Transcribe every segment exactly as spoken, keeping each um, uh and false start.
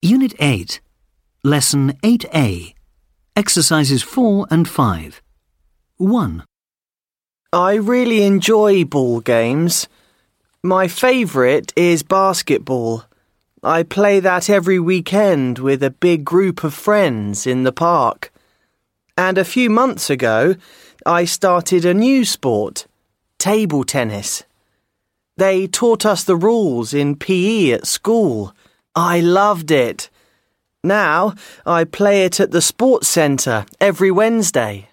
Unit eight, Lesson eight A, Exercises four and five. one. I really enjoy ball games. My favourite is basketball. I play that every weekend with a big group of friends in the park. And a few months ago, I started a new sport, table tennis. They taught us the rules in P E at school. I loved it. Now I play it at the sports centre every Wednesday.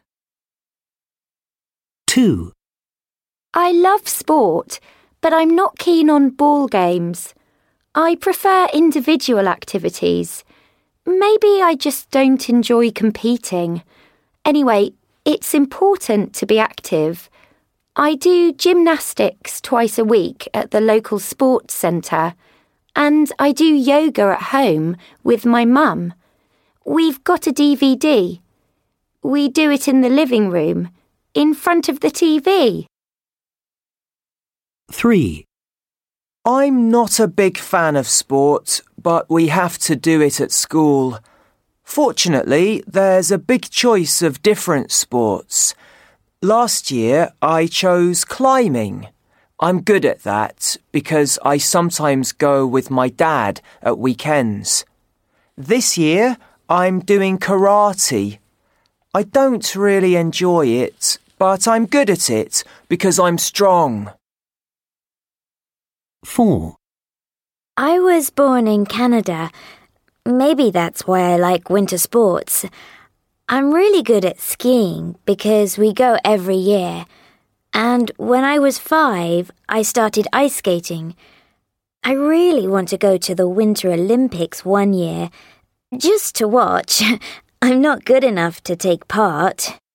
two. I love sport, but I'm not keen on ball games. I prefer individual activities. Maybe I just don't enjoy competing. Anyway, it's important to be active. I do gymnastics twice a week at the local sports centre, and I do yoga at home with my mum. We've got a D V D. We do it in the living room, in front of the T V. three. I'm not a big fan of sport, but we have to do it at school. Fortunately, there's a big choice of different sports. Last year, I chose climbing. I'm good at that because I sometimes go with my dad at weekends. This year, I'm doing karate. I don't really enjoy it, but I'm good at it because I'm strong. four. I was born in Canada. Maybe that's why I like winter sports. I'm really good at skiing because we go every year. And when I was five, I started ice skating. I really want to go to the Winter Olympics one year, just to watch. I'm not good enough to take part.